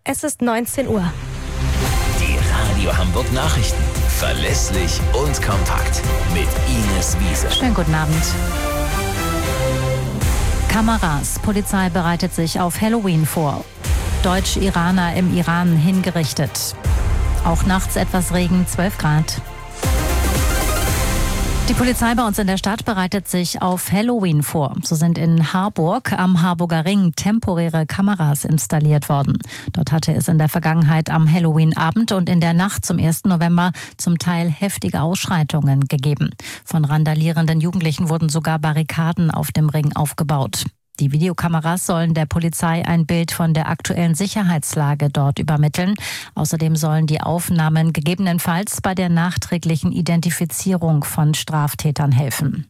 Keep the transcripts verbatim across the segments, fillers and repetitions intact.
Es ist neunzehn Uhr. Die Radio Hamburg Nachrichten. Verlässlich und kompakt. Mit Ines Wiese. Schönen guten Abend. Kameras. Polizei bereitet sich auf Halloween vor. Deutsch-Iraner im Iran hingerichtet. Auch nachts etwas Regen, zwölf Grad. Die Polizei bei uns in der Stadt bereitet sich auf Halloween vor. So sind in Harburg am Harburger Ring temporäre Kameras installiert worden. Dort hatte es in der Vergangenheit am Halloween-Abend und in der Nacht zum ersten November zum Teil heftige Ausschreitungen gegeben. Von randalierenden Jugendlichen wurden sogar Barrikaden auf dem Ring aufgebaut. Die Videokameras sollen der Polizei ein Bild von der aktuellen Sicherheitslage dort übermitteln. Außerdem sollen die Aufnahmen gegebenenfalls bei der nachträglichen Identifizierung von Straftätern helfen.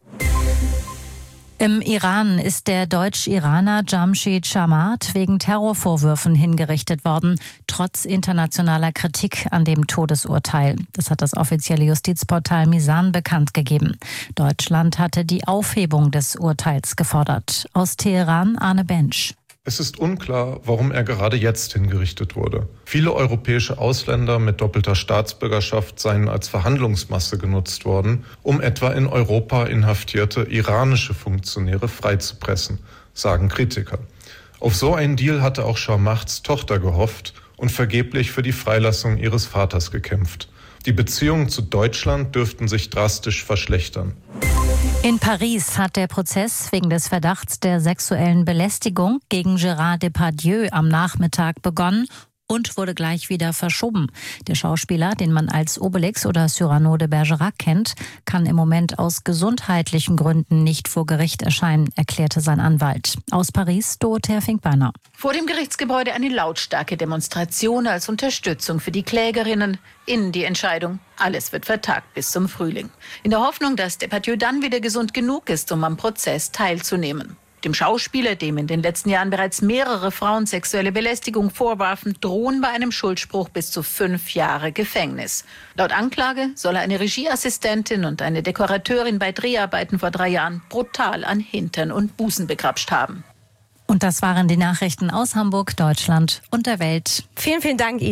Im Iran ist der Deutsch-Iraner Jamshid Chamat wegen Terrorvorwürfen hingerichtet worden, trotz internationaler Kritik an dem Todesurteil. Das hat das offizielle Justizportal Misan bekannt gegeben. Deutschland hatte die Aufhebung des Urteils gefordert. Aus Teheran Arne Bensch. Es ist unklar, warum er gerade jetzt hingerichtet wurde. Viele europäische Ausländer mit doppelter Staatsbürgerschaft seien als Verhandlungsmasse genutzt worden, um etwa in Europa inhaftierte iranische Funktionäre freizupressen, sagen Kritiker. Auf so einen Deal hatte auch Chamats Tochter gehofft und vergeblich für die Freilassung ihres Vaters gekämpft. Die Beziehungen zu Deutschland dürften sich drastisch verschlechtern. In Paris hat der Prozess wegen des Verdachts der sexuellen Belästigung gegen Gérard Depardieu am Nachmittag begonnen und wurde gleich wieder verschoben. Der Schauspieler, den man als Obelix oder Cyrano de Bergerac kennt, kann im Moment aus gesundheitlichen Gründen nicht vor Gericht erscheinen, erklärte sein Anwalt. Aus Paris, Dorothea Finkbeiner. Vor dem Gerichtsgebäude eine lautstarke Demonstration als Unterstützung für die Klägerinnen. Innen die Entscheidung, alles wird vertagt bis zum Frühling. In der Hoffnung, dass Depardieu dann wieder gesund genug ist, um am Prozess teilzunehmen. Dem Schauspieler, dem in den letzten Jahren bereits mehrere Frauen sexuelle Belästigung vorwarfen, drohen bei einem Schuldspruch bis zu fünf Jahre Gefängnis. Laut Anklage soll er eine Regieassistentin und eine Dekorateurin bei Dreharbeiten vor drei Jahren brutal an Hintern und Busen begrapscht haben. Und das waren die Nachrichten aus Hamburg, Deutschland und der Welt. Vielen, vielen Dank, Ihnen.